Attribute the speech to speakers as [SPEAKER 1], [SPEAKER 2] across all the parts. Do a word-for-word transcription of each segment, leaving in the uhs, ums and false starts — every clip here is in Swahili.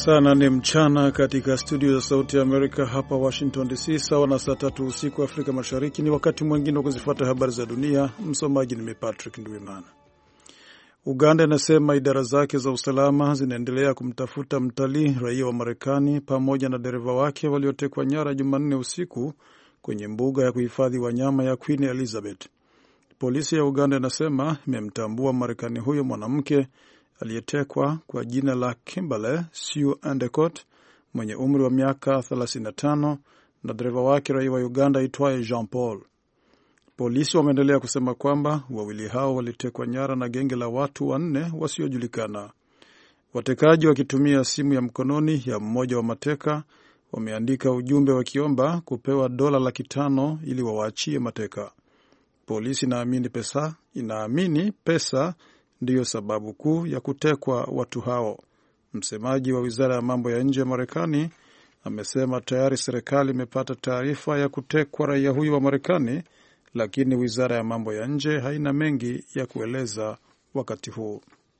[SPEAKER 1] Sana ni mchana katika studio za Sauti ya Amerika hapa Washington D C, sawa na saa tatu usiku Afrika Mashariki. Ni wakati mwingine wa kuzifuata habari za dunia. Msomaji ni Patrick Ndwimana. Uganda inasema idara zake za usalama zinaendelea kumtafuta mtalii raia wa Marekani pamoja na dereva wake waliotekwa nyara Jumanne usiku kwenye mbuga ya kuhifadhi wanyama ya Queen Elizabeth. Polisi ya Uganda inasema imemtambua Marekani huyo mwanamke aliyetekwa kwa jina la Kimberly Sue Endicott mwenye umri wa miaka thelathini na tano na dereva wake raia wa Uganda aitwaye Jean Paul. Polisi wameendelea kusema kwamba wawili hao walitekwa nyara na genge la watu wanne wasiojulikana. Watekaji wakitumia simu ya mkononi ya mmoja wa mateka wameandika ujumbe wakiomba kupewa dola laki tano ili wawaachie mateka. Polisi inaamini pesa, inaamini pesa ndiyo sababu kuu ya kutekwa watu hao. Msemaji wa Wizara ya Mambo ya Nje ya Marekani amesema tayari serikali imepata taarifa ya kutekwa raia huyu wa Marekani, lakini Wizara ya Mambo ya Nje haina mengi ya kueleza wakati huu.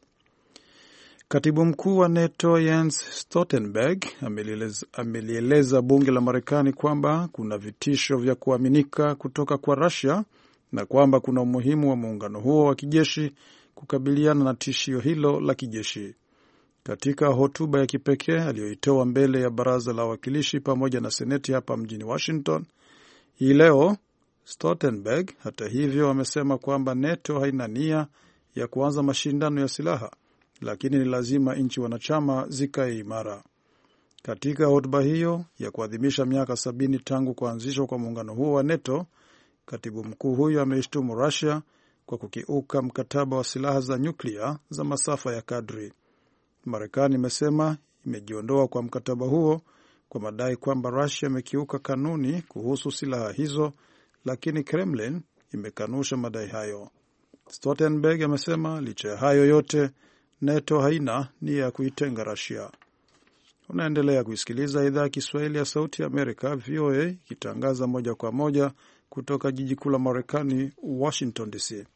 [SPEAKER 1] Katibu mkuu wa NATO Jens Stoltenberg amelieleza, amelieleza bunge la Marekani kwamba kuna vitisho vya kuaminika kutoka kwa Russia na kwamba kuna umuhimu wa muungano huo wa kijeshi kukabiliana na tishio hilo la kijeshi. Katika hotuba ya kipekee aliyoitoa mbele ya baraza la wawakilishi pamoja na seneti hapa mjini Washington hii leo, Stoltenberg hata hivyo amesema kwamba NATO haina nia ya kuanza mashindano ya silaha, lakini ni lazima nchi wanachama zikae imara. Katika hotuba hiyo ya kuadhimisha miaka sabini tangu kuanzishwa kwa muungano huo wa NATO, katibu mkuu huyo ameishtumu Russia kwa kukiuka mkataba wa silaha za nyuklia za masafa ya kadri. Marekani imesema imejiondoa kwa mkataba huo kwa madai kwamba Russia imekiuka kanuni kuhusu silaha hizo, lakini Kremlin imekanusha madai hayo. Stoltenberg amesema licha ya hayo yote, NATO haina nia ya kuitenga Russia. Unaendelea kuisikiliza idhaa ya Kiswahili ya Sauti ya Amerika, V O A, ikitangaza moja kwa moja kutoka jiji kuu la Marekani, Washington D C.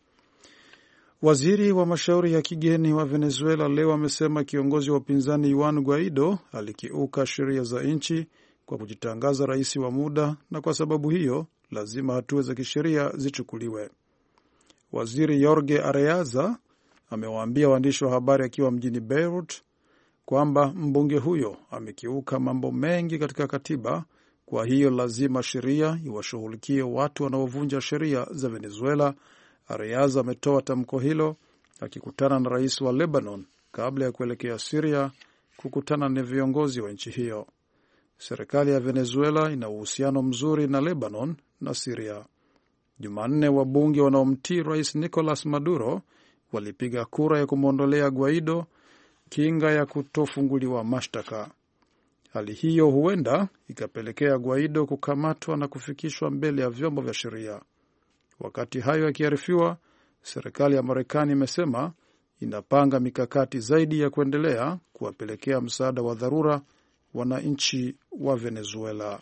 [SPEAKER 1] Waziri wa mashauri ya kigeni wa Venezuela leo amesema kiongozi wa upinzani Juan Guaido alikiuka sheria za nchi kwa kujitangaza rais wa muda, na kwa sababu hiyo lazima hatua za kisheria zichukuliwe. Waziri Jorge Areaza amewaambia waandishi wa habari akiwa mjini Beirut kwamba mbunge huyo amekiuka mambo mengi katika katiba, kwa hiyo lazima sheria iwashughulikie watu wanaovunja sheria za Venezuela. Areaza ametoa tamko hilo akikutana na rais wa Lebanon kabla ya kuelekea Syria kukutana na viongozi wa nchi hiyo. Serikali ya Venezuela ina uhusiano mzuri na Lebanon na Syria. Jumanne, wabunge wanaomtii rais Nicolas Maduro walipiga kura ya kumwondolea Guaido kinga ya kutofunguliwa mashtaka. Hali hiyo huenda ikapelekea Guaido kukamatwa na kufikishwa mbele ya vyombo vya sheria. Wakati hayo yakiarifiwa, serikali ya Marekani imesema inapanga mikakati zaidi ya kuendelea kuwapelekea msaada wa dharura wananchi wa Venezuela.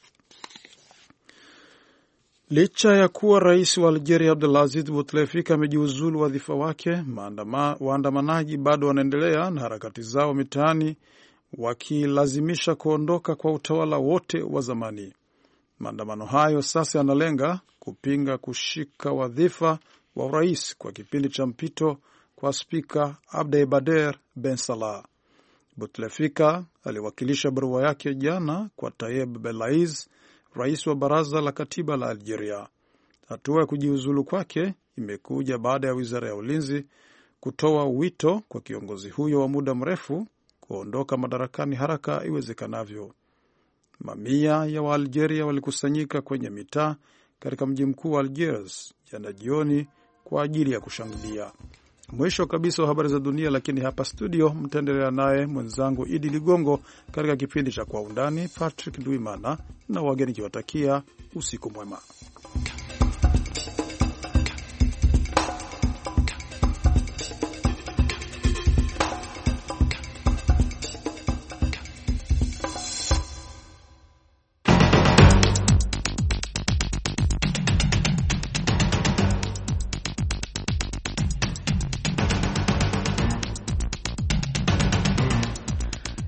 [SPEAKER 1] Licha ya kuwa rais wa Algeria Abdelaziz Bouteflika amejiuzulu wadhifa wake, waandamanaji bado wanaendelea na harakati zao mitaani wakilazimisha kuondoka kwa utawala wote wa zamani. Maandamano hayo sasa yanalenga kupinga kushika wadhifa wa urais kwa kipindi cha mpito kwa spika Abdelbader Ben Salah. Bouteflika aliwakilisha barua yake jana kwa Tayeb Belaiz, rais wa baraza la katiba la Algeria. Hatua ya kujiuzulu kwake imekuja baada ya wizara ya ulinzi kutoa wito kwa kiongozi huyo wa muda mrefu kuondoka madarakani haraka iwezekanavyo. Mamia ya Waalgeria walikusanyika kwenye mitaa katika mji mkuu wa Algiers jana jioni kwa ajili ya kushangilia. Mwisho kabisa wa habari za dunia, lakini hapa studio mtaendelea naye mwenzangu Idi Ligongo katika kipindi cha Kwa Undani. Patrick Ndwimana na wageni kiwatakia usiku mwema.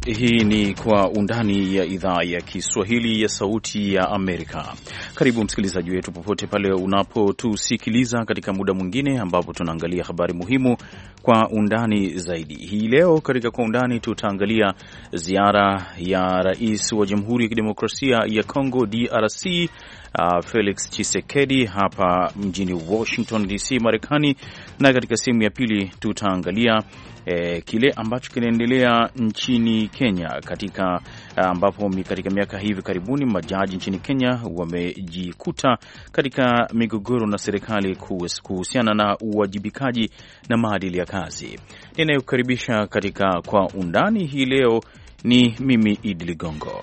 [SPEAKER 2] Hii ni Kwa Undani ya idhaa ya Kiswahili ya Sauti ya Amerika. Karibu msikilizaji wetu popote pale unapotusikiliza katika muda mwingine ambapo tunaangalia habari muhimu kwa undani zaidi. Hii leo katika Kwa Undani tutaangalia ziara ya Rais wa Jamhuri ya Kidemokrasia ya Kongo D R C Uh, Felix Tshisekedi hapa mjini Washington D C Marekani, na katika sehemu ya pili tutaangalia eh, kile ambacho kinaendelea nchini Kenya katika ambapo katika miaka hivi karibuni majaji nchini Kenya wamejikuta katika migogoro na serikali kuhusiana na uwajibikaji na maadili ya kazi. Ninayokaribisha katika Kwa Undani hii leo ni mimi Idi Ligongo.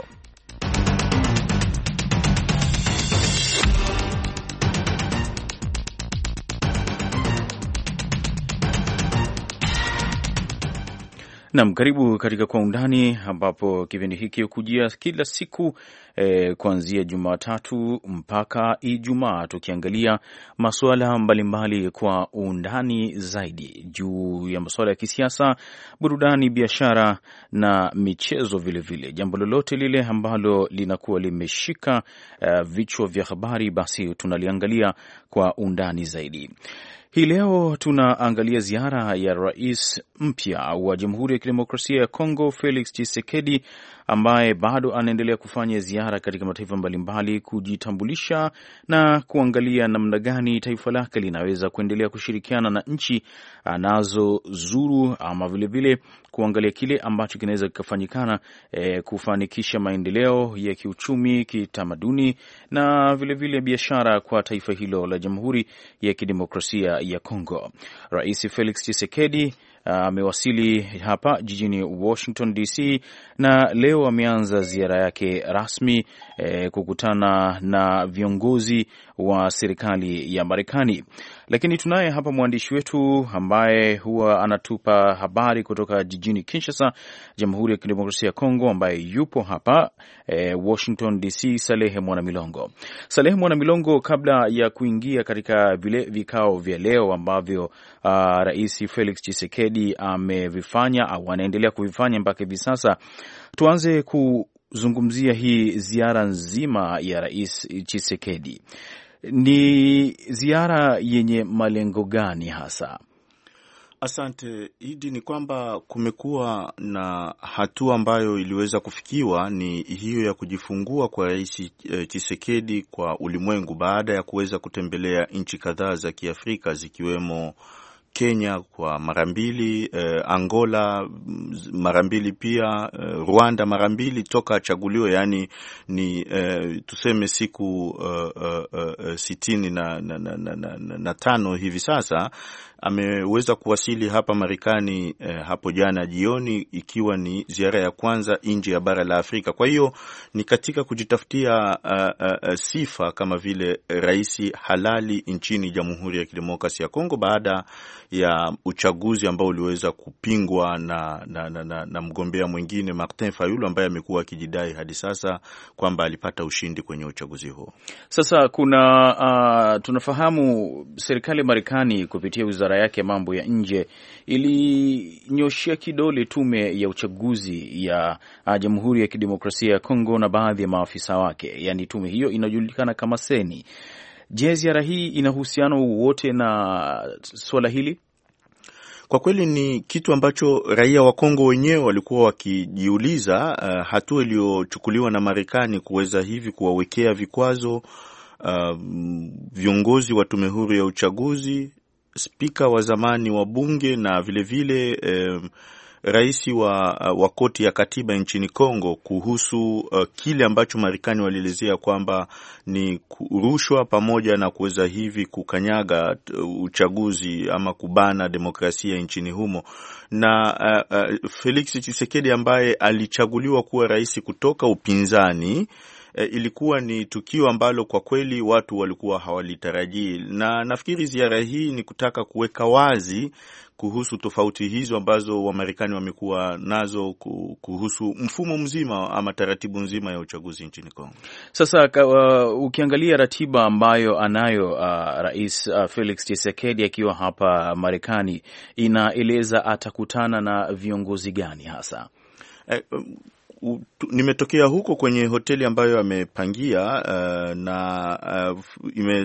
[SPEAKER 2] Naam, karibu katika Kwa Undani ambapo kipindi hiki hukujia kila siku eh, kuanzia Jumatatu mpaka Ijumaa, tukiangalia masuala mbalimbali kwa undani zaidi juu ya masuala ya kisiasa, burudani, biashara na michezo vilevile. Jambo lolote lile ambalo linakuwa limeshika eh, vichwa vya habari, basi tunaliangalia kwa undani zaidi. Hii leo tunaangalia ziara ya rais mpya wa Jamhuri ya Kidemokrasia ya Kongo Felix Tshisekedi, ambaye bado anaendelea kufanya ziara katika mataifa mbalimbali kujitambulisha na kuangalia namna gani taifa lake linaweza kuendelea kushirikiana na nchi anazozuru, ama vilevile kuangalia kile ambacho kinaweza kufanyikana e, kufanikisha maendeleo ya kiuchumi, kitamaduni na vilevile biashara kwa taifa hilo la Jamhuri ya Kidemokrasia ya Kongo. Rais Felix Tshisekedi amewasili uh, hapa jijini Washington D C na leo ameanza ziara yake rasmi eh, kukutana na viongozi wa serikali ya Marekani. Lakini tunaye hapa mwandishi wetu ambaye huwa anatupa habari kutoka jijini Kinshasa, Jamhuri ya Kidemokrasia ya Kongo, ambaye yupo hapa eh, Washington D C, Salehe Mwanamilongo. Salehe Mwanamilongo, kabla ya kuingia katika vile vikao vya leo ambavyo uh, Rais Felix Tshisekedi amevifanya au anaendelea kuvifanya mpaka hivi sasa, tuanze kuzungumzia hii ziara nzima ya Rais Tshisekedi. Ni ziara yenye malengo gani hasa?
[SPEAKER 3] Asante Idi, ni kwamba kumekuwa na hatua ambayo iliweza kufikiwa, ni hiyo ya kujifungua kwa Rais Tshisekedi kwa ulimwengu baada ya kuweza kutembelea nchi kadhaa za Kiafrika zikiwemo Kenya kwa mara mbili, eh, Angola mara mbili pia, eh, Rwanda mara mbili toka achaguliwe, yani ni eh, tuseme siku uh, uh, uh, sitini na, na, na, na, na, na tano hivi sasa. Ameweza kuwasili hapa Marekani eh, hapo jana jioni, ikiwa ni ziara ya kwanza nje ya bara la Afrika. Kwa hiyo ni katika kujitafutia uh, uh, sifa kama vile rais halali nchini Jamhuri ya Kidemokrasia ya Kongo baada ya uchaguzi ambao uliweza kupingwa na, na, na, na, na mgombea mwingine Martin Fayulu, ambaye amekuwa akijidai hadi sasa kwamba alipata ushindi kwenye uchaguzi huo.
[SPEAKER 2] Sasa kuna uh, tunafahamu serikali ya Marekani kupitia wizara yake mambo ya nje ilinyoshia kidole tume ya uchaguzi ya uh, Jamhuri ya Kidemokrasia ya Kongo na baadhi ya maafisa wake, yani tume hiyo inajulikana kama Seni. Je, ziara hii ina uhusiano wote na swala hili?
[SPEAKER 3] Kwa kweli ni kitu ambacho raia wa Kongo wenyewe walikuwa wakijiuliza, uh, hatua iliyochukuliwa na Marekani kuweza hivi kuwawekea vikwazo uh, viongozi wa tume huru ya uchaguzi, spika wa zamani wa bunge na vile vile um, rais wa, wa koti ya katiba nchini Kongo kuhusu uh, kile ambacho Marekani walielezea kwamba ni rushwa pamoja na kuweza hivi kukanyaga uchaguzi ama kubana demokrasia nchini humo. Na uh, uh, Felix Tshisekedi ambaye alichaguliwa kuwa rais kutoka upinzani, E, ilikuwa ni tukio ambalo kwa kweli watu walikuwa hawalitarajii, na nafikiri ziara hii ni kutaka kuweka wazi kuhusu tofauti hizo ambazo Wamarekani wamekuwa nazo kuhusu mfumo mzima ama taratibu nzima ya uchaguzi nchini Kongo.
[SPEAKER 2] Sasa uh, ukiangalia ratiba ambayo anayo uh, Rais uh, Felix Tshisekedi akiwa hapa Marekani, inaeleza atakutana na viongozi gani hasa?
[SPEAKER 3] Eh, uh, nimetokea huko kwenye hoteli ambayo amepangia uh, na uh,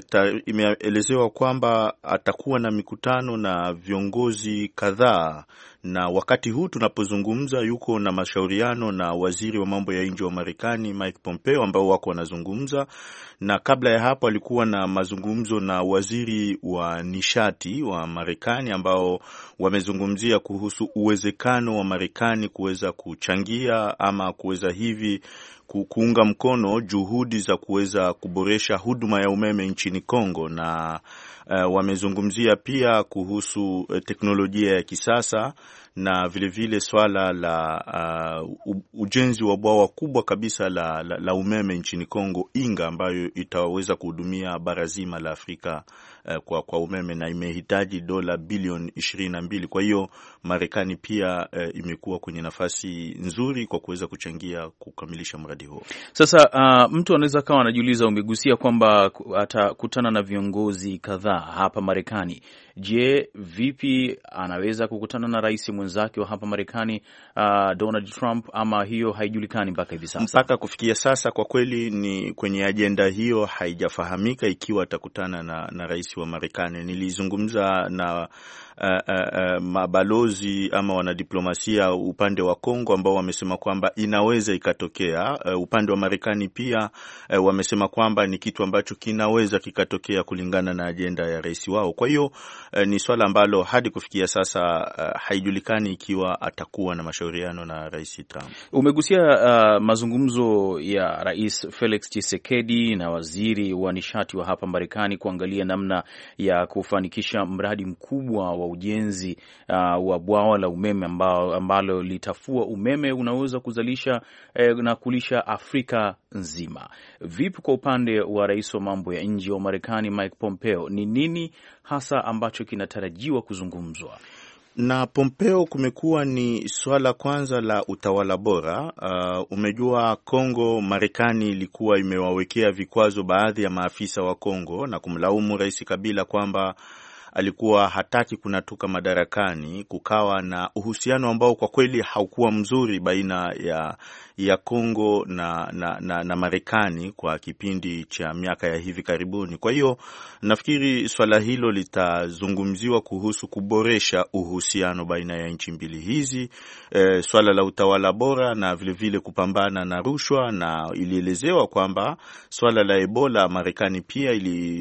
[SPEAKER 3] imeelezewa kwamba atakuwa na mikutano na viongozi kadhaa, na wakati huu tunapozungumza yuko na mashauriano na waziri wa mambo ya nje wa Marekani Mike Pompeo, ambao wako wanazungumza, na kabla ya hapo alikuwa na mazungumzo na waziri wa nishati wa Marekani, ambao wamezungumzia kuhusu uwezekano wa Marekani kuweza kuchangia ama kuweza hivi kuunga mkono juhudi za kuweza kuboresha huduma ya umeme nchini Kongo, na uh, wamezungumzia pia kuhusu uh, teknolojia ya kisasa na vile vile swala la uh, ujenzi wa bwawa kubwa kabisa la, la, la umeme nchini Kongo, Inga, ambayo itaweza kuhudumia bara zima la Afrika uh, kwa, kwa umeme, na imehitaji dola bilioni ishirini na mbili. Kwa hiyo Marekani pia uh, imekuwa kwenye nafasi nzuri kwa kuweza kuchangia kukamilisha mradi huo.
[SPEAKER 2] Sasa uh, mtu anaweza kawa anajiuliza, umegusia kwamba atakutana na viongozi kadhaa hapa Marekani. Je, vipi anaweza kukutana na rais mwenzake wa hapa Marekani uh, Donald Trump, ama hiyo haijulikani mpaka hivi sasa?
[SPEAKER 3] Mpaka kufikia sasa kwa kweli ni kwenye ajenda hiyo haijafahamika ikiwa atakutana na, na rais wa Marekani. Nilizungumza na Uh, uh, uh, mabalozi ama wanadiplomasia upande wa Kongo ambao wamesema kwamba inaweza ikatokea. Uh, upande wa Marekani pia uh, wamesema kwamba ni kitu ambacho kinaweza kikatokea kulingana na ajenda ya rais wao. Kwa hiyo uh, ni swala ambalo hadi kufikia sasa uh, haijulikani ikiwa atakuwa na mashauriano na rais Trump.
[SPEAKER 2] Umegusia uh, mazungumzo ya Rais Felix Tshisekedi na waziri wa nishati wa hapa Marekani kuangalia namna ya kufanikisha mradi mkubwa wa ujenzi uh, wa bwawa la umeme ambalo, ambalo litafua umeme unaweza kuzalisha eh, na kulisha Afrika nzima. Vipi kwa upande wa rais wa mambo ya nje wa Marekani Mike Pompeo, ni nini hasa ambacho kinatarajiwa kuzungumzwa
[SPEAKER 3] na Pompeo? Kumekuwa ni swala kwanza la utawala bora. Uh, umejua Kongo, Marekani ilikuwa imewawekea vikwazo baadhi ya maafisa wa Kongo na kumlaumu Rais Kabila kwamba alikuwa hataki kunatuka madarakani. Kukawa na uhusiano ambao kwa kweli haukuwa mzuri baina ya ya Kongo na na, na, na Marekani kwa kipindi cha miaka ya hivi karibuni. Kwa hiyo nafikiri swala hilo litazungumziwa kuhusu kuboresha uhusiano baina ya nchi mbili hizi, e, swala la utawala bora na vile vile kupambana na rushwa, na ilielezewa kwamba swala la Ebola Marekani pia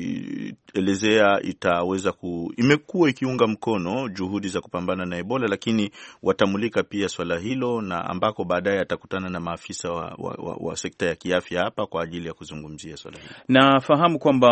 [SPEAKER 3] ilielezea itaweza ku imekuwa ikiunga mkono juhudi za kupambana na Ebola, lakini watamulika pia swala hilo, na ambako baadaye atakutana na maafisa wa, wa, wa, wa sekta ya kiafya hapa kwa ajili ya kuzungumzia swala hilo.
[SPEAKER 2] Nafahamu kwamba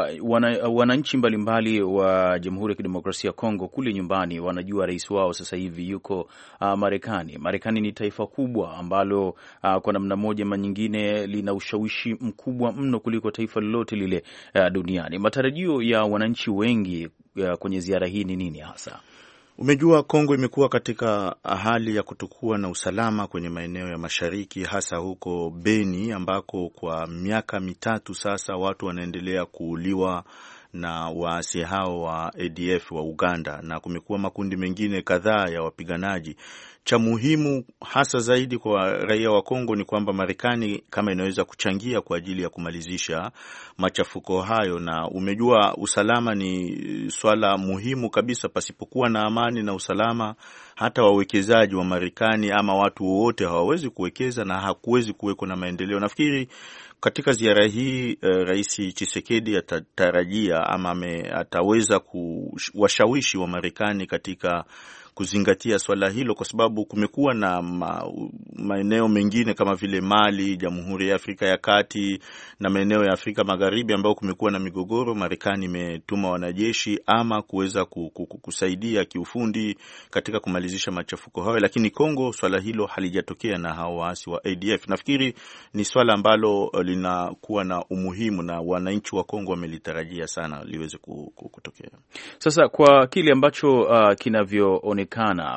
[SPEAKER 2] wananchi wana mbalimbali wa Jamhuri ya Kidemokrasia ya Kongo kule nyumbani wanajua rais wao sasa hivi yuko uh, Marekani. Marekani ni taifa kubwa ambalo uh, kwa namna moja ama nyingine lina ushawishi mkubwa mno kuliko taifa lolote lile uh, duniani. Matarajio ya wananchi wengi uh, kwenye ziara hii ni nini hasa?
[SPEAKER 3] Umejua Kongo imekuwa katika hali ya kutokuwa na usalama kwenye maeneo ya mashariki, hasa huko Beni ambako kwa miaka mitatu sasa watu wanaendelea kuuliwa na waasi hao wa A D F wa Uganda, na kumekuwa makundi mengine kadhaa ya wapiganaji. Cha muhimu hasa zaidi kwa raia wa Kongo ni kwamba Marekani kama inaweza kuchangia kwa ajili ya kumalizisha machafuko hayo, na umejua usalama ni swala muhimu kabisa. Pasipokuwa na amani na usalama, hata wawekezaji wa Marekani ama watu wote hawawezi kuwekeza na hakuwezi kuweko na maendeleo. Nafikiri katika ziara hii uh, Rais Tshisekedi atatarajia ama me, ataweza kuwashawishi wa Marekani katika kuzingatia swala hilo, kwa sababu kumekuwa na ma, maeneo mengine kama vile Mali, Jamhuri ya Afrika ya Kati na maeneo ya Afrika Magharibi ambao kumekuwa na migogoro. Marekani imetuma wanajeshi ama kuweza kusaidia kiufundi katika kumalizisha machafuko hayo, lakini Kongo swala hilo halijatokea na hao waasi wa A D F. Nafikiri ni swala ambalo linakuwa na umuhimu na wananchi wa Kongo wamelitarajia sana liweze kutokea.
[SPEAKER 2] Sasa kwa kile ambacho uh, kinavyoonekana,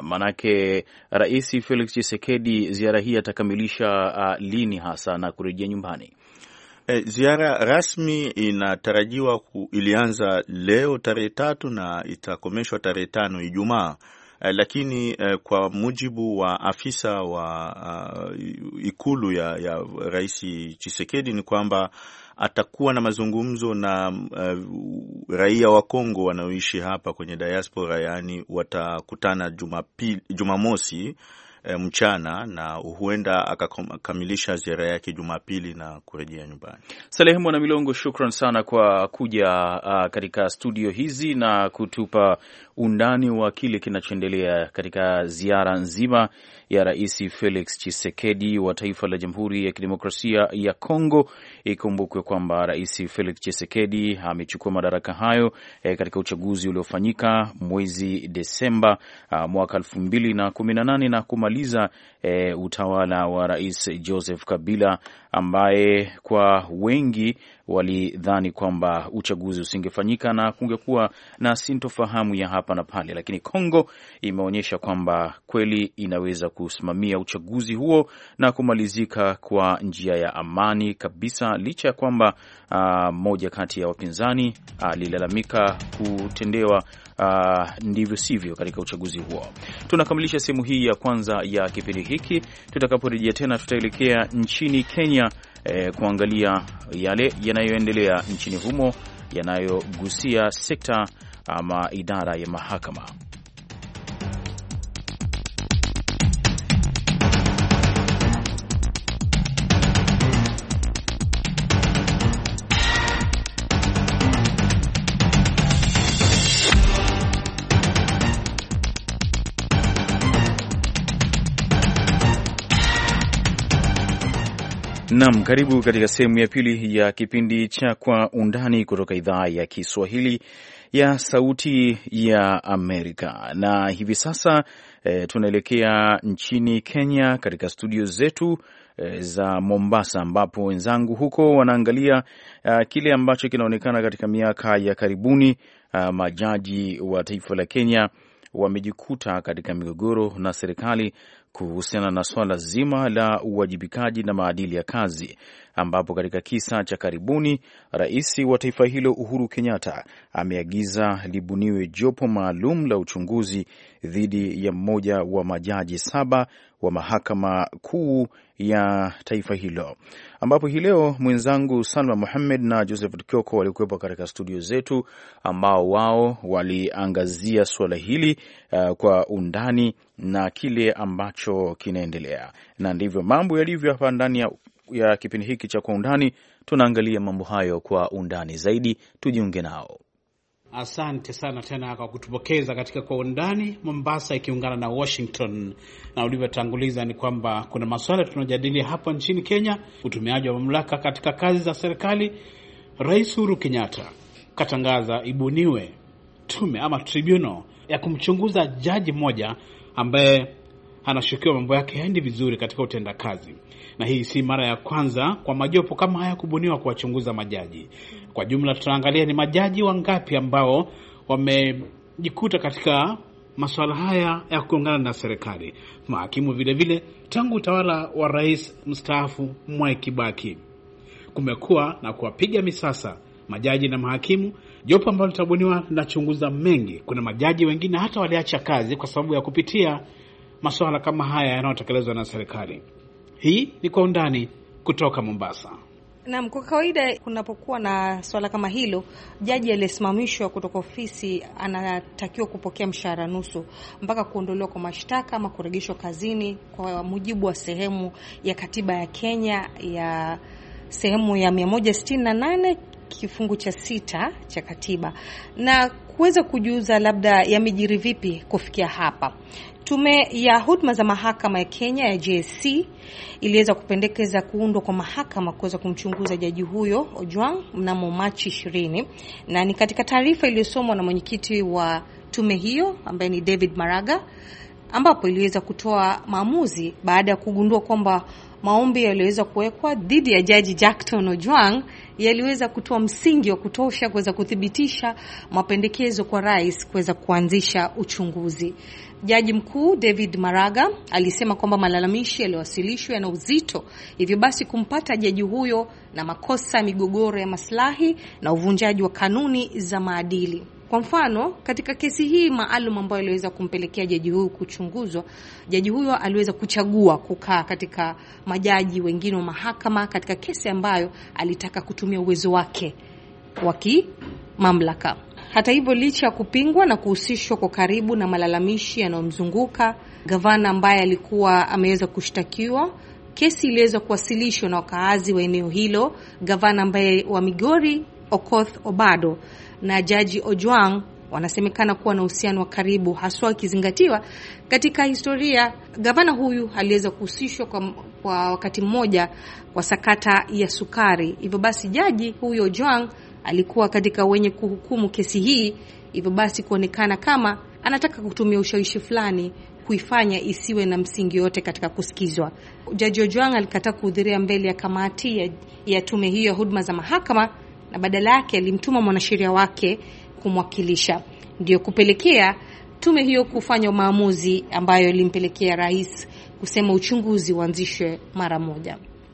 [SPEAKER 2] manake Rais Felix Tshisekedi ziara hii atakamilisha uh, lini hasa na kurejea nyumbani?
[SPEAKER 3] E, ziara rasmi inatarajiwa ku, ilianza leo tarehe tatu na itakomeshwa tarehe tano Ijumaa. Uh, lakini uh, kwa mujibu wa afisa wa uh, ikulu ya, ya Rais Tshisekedi ni kwamba atakuwa na mazungumzo na uh, raia wa Kongo wanaoishi hapa kwenye diaspora, yani watakutana Jumapili, Jumamosi E, mchana, na huenda akakamilisha ziara yake Jumapili na kurejea nyumbani.
[SPEAKER 2] Saleh Mwana Milongo, shukran sana kwa kuja uh, katika studio hizi na kutupa undani wa kile kinachoendelea katika ziara nzima ya Rais Felix Tshisekedi wa taifa la Jamhuri ya Kidemokrasia ya Kongo. Ikumbukwe kwamba Rais Felix Tshisekedi amechukua madaraka hayo eh, katika uchaguzi uliofanyika mwezi Desemba uh, mwaka elfu mbili na kumi na nane na kumaliza eh, utawala wa Rais Joseph Kabila ambaye kwa wengi walidhani kwamba uchaguzi usingefanyika na kungekuwa na sintofahamu ya hapa na pale, lakini Kongo imeonyesha kwamba kweli inaweza kusimamia uchaguzi huo na kumalizika kwa njia ya amani kabisa, licha ya kwamba mmoja uh, kati ya wapinzani alilalamika uh, kutendewa Uh, ndivyo sivyo katika uchaguzi huo. Tunakamilisha sehemu hii ya kwanza ya kipindi hiki. Tutakaporejea tena tutaelekea nchini Kenya eh, kuangalia yale yanayoendelea nchini humo yanayogusia sekta ama idara ya mahakama. Naam, karibu katika sehemu ya pili ya kipindi cha Kwa Undani kutoka idhaa ya Kiswahili ya Sauti ya Amerika. Na hivi sasa e, tunaelekea nchini Kenya katika studio zetu e, za Mombasa, ambapo wenzangu huko wanaangalia a, kile ambacho kinaonekana katika miaka ya karibuni. A, majaji wa taifa la Kenya wamejikuta katika migogoro na serikali kuhusiana na swala zima la uwajibikaji na maadili ya kazi, ambapo katika kisa cha karibuni rais wa taifa hilo Uhuru Kenyatta ameagiza libuniwe jopo maalum la uchunguzi dhidi ya mmoja wa majaji saba wa mahakama kuu ya taifa hilo, ambapo hii leo mwenzangu Salma Mohamed na Joseph Kioko walikuwepo katika studio zetu, ambao wao waliangazia swala hili uh, kwa undani na kile ambacho kinaendelea, na ndivyo mambo yalivyo hapa ndani ya, ya kipindi hiki cha Kwa Undani. Tunaangalia mambo hayo kwa undani zaidi, tujiunge nao.
[SPEAKER 4] Asante sana tena kwa kutupokeza katika Kwa Undani, Mombasa ikiungana na Washington. Na ulivyotanguliza ni kwamba kuna masuala tunajadili hapa nchini Kenya, utumiaji wa mamlaka katika kazi za serikali. Rais Uhuru Kenyatta katangaza ibuniwe tume ama tribunal ya kumchunguza jaji mmoja ambaye anashukiwa mambo yake haendi vizuri katika utendakazi. Na hii si mara ya kwanza kwa majopo kama haya kubuniwa kuwachunguza majaji. Kwa jumla tutaangalia ni majaji wangapi ambao wamejikuta katika masuala haya ya kuungana na serikali. Mahakimu vile vile, tangu utawala wa rais mstaafu Mwai Kibaki kumekuwa na kuwapiga misasa majaji na mahakimu. Jopo ambalo litabuniwa linachunguza mengi. Kuna majaji wengine hata waliacha kazi kwa sababu ya kupitia masuala kama haya yanayotekelezwa na serikali. Hii ni Kwa Undani kutoka Mombasa.
[SPEAKER 5] Naam, kwa kawaida kunapokuwa na swala kama hilo, jaji aliyesimamishwa kutoka ofisi anatakiwa kupokea mshahara nusu mpaka kuondolewa kwa mashtaka ama kurejeshwa kazini kwa mujibu wa sehemu ya katiba ya Kenya ya sehemu ya mia moja sitini na nane kifungu cha sita cha katiba. Na kuweza kujuza labda yamejiri vipi kufikia hapa, Tume ya huduma za mahakama ya Kenya ya J S C iliweza kupendekeza kuundwa kwa mahakama kuweza kumchunguza jaji huyo Ojwang mnamo Machi ishirini, na ni katika taarifa iliyosomwa na mwenyekiti wa tume hiyo ambaye ni David Maraga, ambapo iliweza kutoa maamuzi baada ya kugundua kwamba maombi yaliweza kuwekwa dhidi ya jaji Jackton Ojwang yaliweza kutoa msingi wa kutosha kuweza kuthibitisha mapendekezo kwa rais kuweza kuanzisha uchunguzi. Jaji mkuu David Maraga alisema kwamba malalamishi yaliyowasilishwa yana uzito, hivyo basi kumpata jaji huyo na makosa, migogoro ya maslahi na uvunjaji wa kanuni za maadili. Kwa mfano, katika kesi hii maalum ambayo iliweza kumpelekea jaji huyu kuchunguzwa, jaji huyo aliweza kuchagua kukaa katika majaji wengine wa mahakama katika kesi ambayo alitaka kutumia uwezo wake wa kimamlaka. Hata hivyo, licha ya kupingwa na kuhusishwa kwa karibu na malalamishi yanayomzunguka gavana ambaye alikuwa ameweza kushtakiwa, kesi iliweza kuwasilishwa na wakaazi wa eneo hilo, gavana ambaye wa Migori Okoth Obado na jaji Ojwang wanasemekana kuwa na uhusiano wa karibu, haswa ikizingatiwa katika historia gavana huyu aliweza kuhusishwa kwa, kwa wakati mmoja kwa sakata ya sukari. Hivyo basi jaji huyo Ojwang alikuwa katika wenye kuhukumu kesi hii, hivyo basi kuonekana kama anataka kutumia ushawishi fulani kuifanya isiwe na msingi yote katika kusikizwa. Jaji Ojwang alikataa kuhudhuria mbele ya kamati ya, ya tume hiyo ya huduma za mahakama, na badala yake alimtuma mwanasheria wake kumwakilisha, ndio kupelekea tume hiyo kufanya maamuzi ambayo ilimpelekea rais kusema uchunguzi uanzishwe mara moja.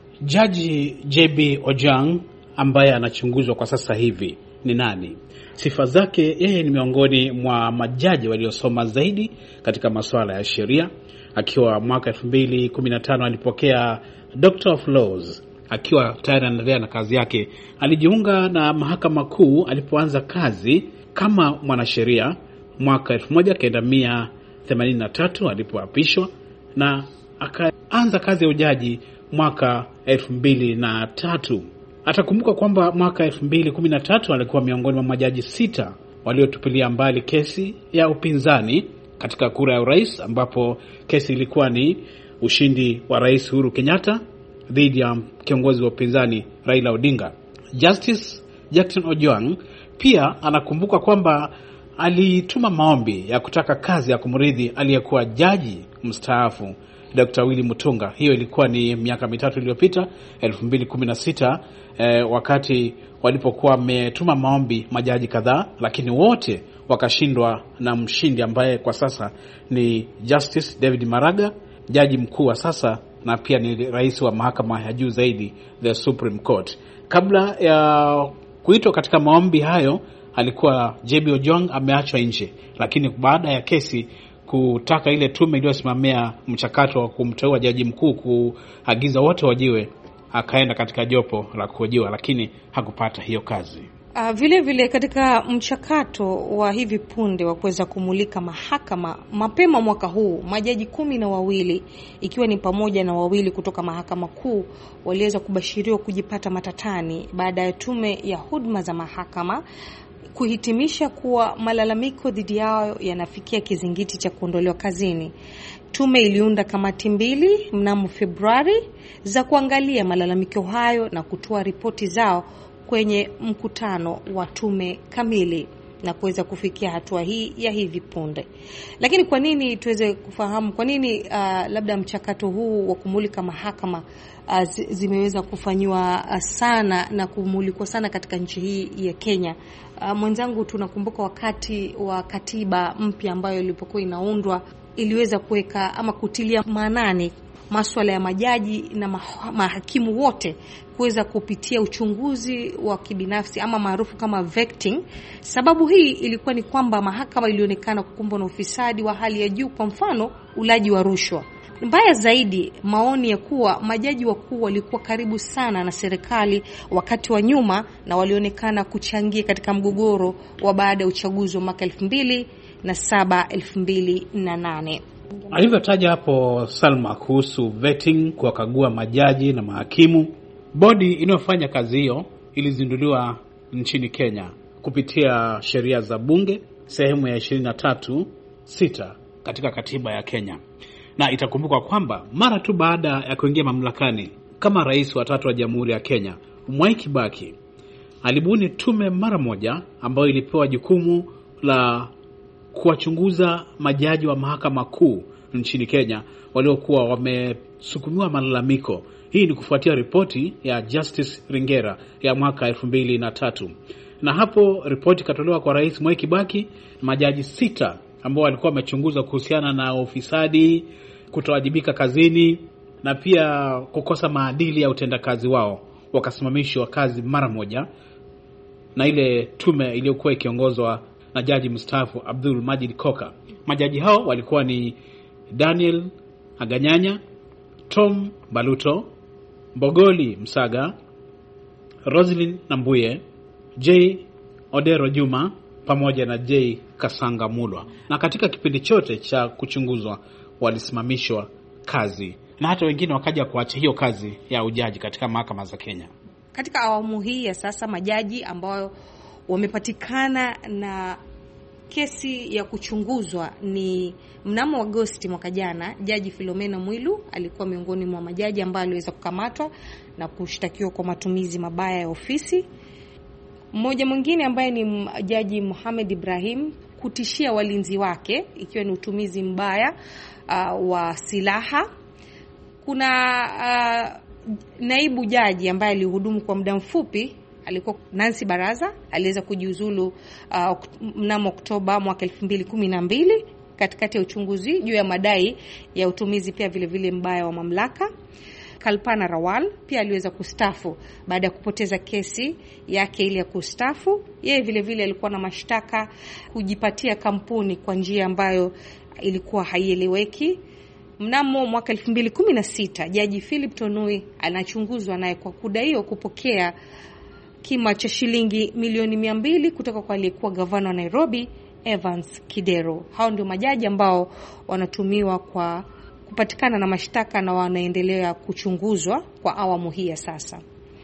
[SPEAKER 4] Jaji J B Ojwang ambaye anachunguzwa kwa sasa hivi ni nani? Sifa zake, yeye ni miongoni mwa majaji waliosoma zaidi katika masuala ya sheria. Akiwa mwaka elfu mbili kumi na tano alipokea Doctor of Laws. Akiwa tayari anaendelea na kazi yake, alijiunga na mahakama kuu alipoanza kazi kama mwanasheria mwaka elfu moja kenda mia themanini na tatu alipoapishwa, na akaanza kazi ya ujaji mwaka elfu mbili na tatu. Atakumbuka kwamba mwaka elfu mbili kumi na tatu alikuwa miongoni mwa majaji sita waliotupilia mbali kesi ya upinzani katika kura ya urais, ambapo kesi ilikuwa ni ushindi wa Rais Uhuru Kenyatta dhidi ya kiongozi wa upinzani Raila Odinga. Justice Jackson Ojwang pia anakumbuka kwamba alituma maombi ya kutaka kazi ya kumrithi aliyekuwa jaji mstaafu Doctor Willy Mutunga. Hiyo ilikuwa ni miaka mitatu iliyopita, elfu mbili kumi na sita, eh, wakati walipokuwa wametuma maombi majaji kadhaa, lakini wote wakashindwa na mshindi ambaye kwa sasa ni Justice David Maraga, jaji mkuu wa sasa na pia ni rais wa mahakama ya juu zaidi, the Supreme Court. Kabla ya kuitwa katika maombi hayo, alikuwa J B Ojwang ameachwa nje, lakini baada ya kesi kutaka ile tume iliyosimamia mchakato wa kumteua jaji mkuu kuagiza wote wajiwe, akaenda katika jopo la kuhojiwa, lakini hakupata hiyo kazi.
[SPEAKER 5] Uh, vile vile katika mchakato wa hivi punde wa kuweza kumulika mahakama, mapema mwaka huu majaji kumi na wawili ikiwa ni pamoja na wawili kutoka mahakama kuu waliweza kubashiriwa kujipata matatani baada ya tume ya huduma za mahakama kuhitimisha kuwa malalamiko dhidi yao yanafikia kizingiti cha kuondolewa kazini. Tume iliunda kamati mbili mnamo Februari za kuangalia malalamiko hayo na kutoa ripoti zao kwenye mkutano wa tume kamili na kuweza kufikia hatua hii ya hivi punde. Lakini kwa nini tuweze kufahamu kwa nini uh, labda mchakato huu wa kumulika mahakama uh, zimeweza kufanywa uh, sana na kumulikwa sana katika nchi hii ya Kenya? Uh, mwenzangu, tunakumbuka wakati wa katiba mpya ambayo ilipokuwa inaundwa iliweza kuweka ama kutilia maanani masuala ya majaji na mahakimu wote kuweza kupitia uchunguzi wa kibinafsi ama maarufu kama vetting. Sababu hii ilikuwa ni kwamba mahakama ilionekana kukumbwa na ufisadi wa hali ya juu, kwa mfano ulaji wa rushwa. Mbaya zaidi, maoni ya kuwa majaji wakuu walikuwa karibu sana na serikali wakati wa nyuma na walionekana kuchangia katika mgogoro wa baada ya uchaguzi wa mwaka elfu mbili na saba elfu mbili na nane.
[SPEAKER 4] Alivyotaja hapo Salma kuhusu vetting, kuwakagua majaji na mahakimu, bodi inayofanya kazi hiyo ilizinduliwa nchini Kenya kupitia sheria za bunge sehemu ya ishirini na tatu sita katika katiba ya Kenya. Na itakumbuka kwamba mara tu baada ya kuingia mamlakani kama rais wa tatu wa Jamhuri ya Kenya, Mwai Kibaki alibuni tume mara moja ambayo ilipewa jukumu la kuwachunguza majaji wa mahakama kuu nchini Kenya waliokuwa wamesukumiwa malalamiko. Hii ni kufuatia ripoti ya Justice Ringera ya mwaka elfu mbili na tatu. Na hapo ripoti katolewa kwa Rais Mwai Kibaki, majaji sita ambao walikuwa wamechunguza kuhusiana na ufisadi, kutowajibika kazini na pia kukosa maadili ya utendakazi wao, wakasimamishwa kazi mara moja na ile tume iliyokuwa ikiongozwa na jaji mstaafu Abdul Majid Koka. Majaji hao walikuwa ni Daniel Aganyanya, Tom Baluto, Bogoli Msaga, Roslyn Nambuye, J Odero Juma pamoja na J Kasanga Mulwa. Na katika kipindi chote cha kuchunguzwa walisimamishwa kazi, na hata wengine wakaja kuacha hiyo kazi ya ujaji katika mahakama za Kenya.
[SPEAKER 5] Katika awamu hii ya sasa, majaji ambao wamepatikana na kesi ya kuchunguzwa ni mnamo Agosti mwaka jana, Jaji Philomena Mwilu alikuwa miongoni mwa majaji ambao aliweza kukamatwa na kushtakiwa kwa matumizi mabaya ya ofisi. Mmoja mwingine ambaye ni Jaji Mohamed Ibrahim kutishia walinzi wake ikiwa ni utumizi mbaya uh, wa silaha. Kuna uh, naibu jaji ambaye alihudumu kwa muda mfupi, alikuwa Nancy Baraza, aliweza kujiuzulu uh, mnamo Oktoba mwaka elfu mbili kumi na mbili katikati ya uchunguzi juu ya madai ya utumizi pia vile vile mbaya wa mamlaka. Kalpana Rawal pia aliweza kustafu baada ya kupoteza kesi yake ile ya kustafu. Yeye vile vile alikuwa na mashtaka kujipatia kampuni kwa njia ambayo ilikuwa haieleweki. Mnamo mwaka elfu mbili kumi na sita Jaji Philip Tonui anachunguzwa naye kwa kudaiwa kupokea kima cha shilingi milioni mia mbili kutoka kwa aliyekuwa gavana wa Nairobi Evans Kidero. Hao ndio majaji ambao wanatumiwa kwa kupatikana na mashtaka na wanaendelea kuchunguzwa kwa awamu hii ya sasa.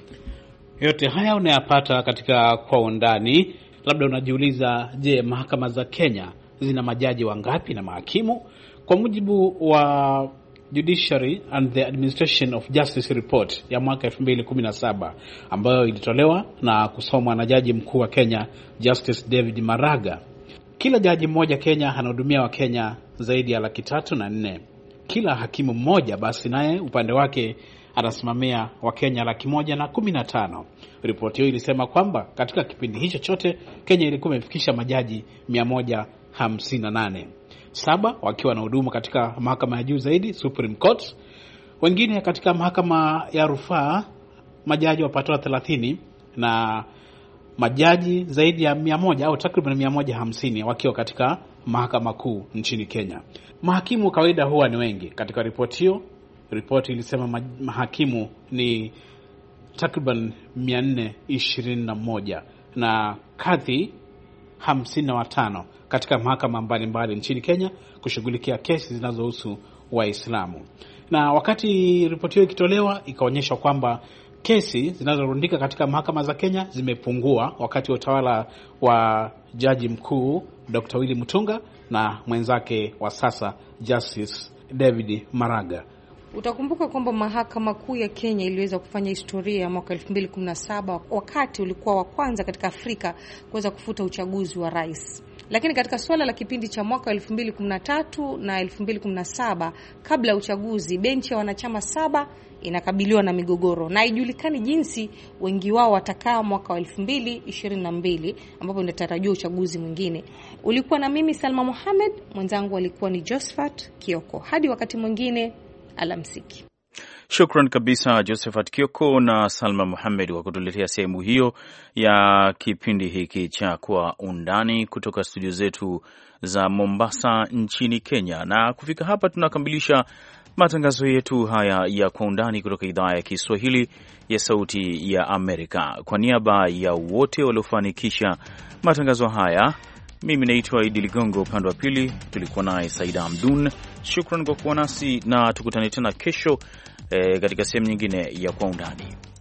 [SPEAKER 4] Yote haya unayapata katika Kwa Undani. Labda unajiuliza, je, mahakama za Kenya zina majaji wangapi na mahakimu? Kwa mujibu wa Judiciary and the Administration of Justice Report ya mwaka elfu mbili kumi na saba ambayo ilitolewa na kusomwa na Jaji Mkuu wa Kenya Justice David Maraga, kila jaji mmoja Kenya anahudumia wa Kenya zaidi ya laki tatu na nne. Kila hakimu mmoja basi naye upande wake anasimamia wa Kenya laki moja na kumi na tano. Ripoti hiyo ilisema kwamba katika kipindi hicho chote Kenya ilikuwa imefikisha majaji mia moja hamsini na nane. Saba wakiwa na huduma katika mahakama ya juu zaidi, Supreme Court. Wengine katika mahakama ya rufaa, majaji wapatao thelathini, na majaji zaidi ya mia moja au takriban mia moja hamsini wakiwa katika mahakama kuu nchini Kenya. Mahakimu kawaida huwa ni wengi. Katika ripoti hiyo, ripoti ilisema mahakimu ni takriban mia nne ishirini na moja na kadhi hamsini na watano katika mahakama mbalimbali nchini Kenya kushughulikia kesi zinazohusu Waislamu. Na wakati ripoti hiyo ikitolewa, ikaonyesha kwamba kesi zinazorundika katika mahakama za Kenya zimepungua wakati wa utawala wa Jaji Mkuu Doctor Willy Mutunga na mwenzake wa sasa Justice David Maraga.
[SPEAKER 5] Utakumbuka kwamba mahakama kuu ya Kenya iliweza kufanya historia mwaka elfu mbili kumi na saba wakati ulikuwa wa kwanza katika Afrika kuweza kufuta uchaguzi wa rais. Lakini katika swala la kipindi cha mwaka elfu mbili kumi na tatu na elfu mbili kumi na saba kabla ya uchaguzi, benchi ya wanachama saba inakabiliwa na migogoro na haijulikani jinsi wengi wao watakaa mwaka wa elfu mbili ishirini na mbili ambapo inatarajiwa uchaguzi mwingine. Ulikuwa na mimi Salma Mohamed, mwenzangu alikuwa ni Josephat Kioko. Hadi wakati mwingine, alamsiki.
[SPEAKER 2] Shukran kabisa Josephat Kioko na Salma Mohamed kwa kutuletea sehemu hiyo ya kipindi hiki cha Kwa Undani kutoka studio zetu za Mombasa nchini Kenya. Na kufika hapa tunakamilisha matangazo yetu haya ya Kwa Undani kutoka idhaa ya Kiswahili ya Sauti ya Amerika. Kwa niaba ya wote waliofanikisha matangazo haya, mimi naitwa Idi Ligongo, upande wa pili tulikuwa naye Saida Hamdun. Shukran kwa kuwa nasi na tukutane tena kesho eh, katika sehemu nyingine ya Kwa Undani.